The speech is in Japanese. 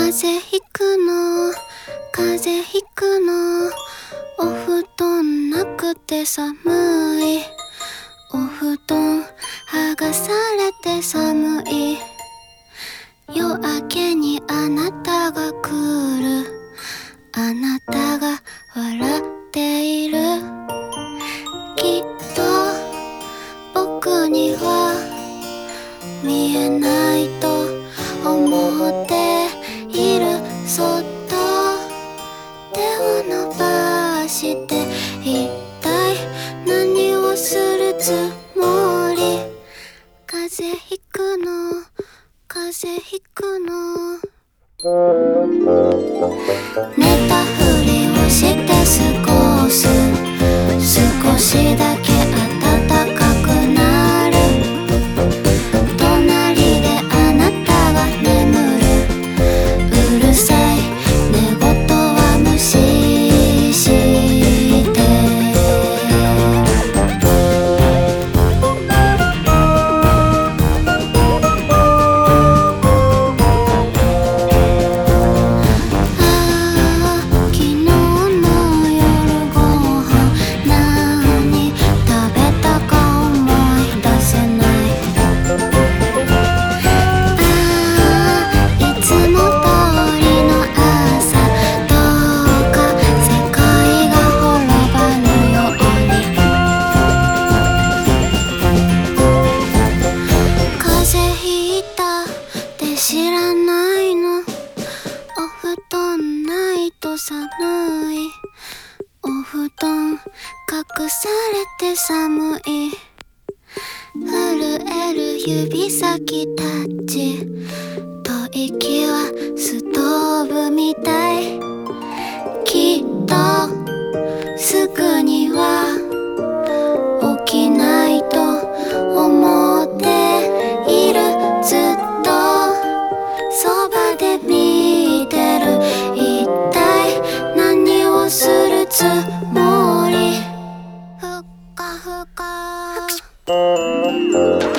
風邪ひくの風邪ひくの、お布団なくて寒い、お布団剥がされて寒い、夜明けにあなたが来る、あなたが笑っている、きっと僕には見えないと思っている、そっと手を伸ばして一体何をするつもり、風邪ひくの風邪ひくの、寝たふりをして過ごす、少しだけ暖かくなる、隣であなたが眠る、うるさい寝言は無視して昨日の夜ご飯何食べたか思い出せない、いつも通りの朝、どうか世界が滅ばぬように、風邪ひいたって知らないの、お布団ないと寒い、お布団隠されて寒い、震える指先タッチ、吐息はストーブみたい、きっとすぐには起きないと思っている、ずっとそばで見てる、一体何をするつもり、ふっかふか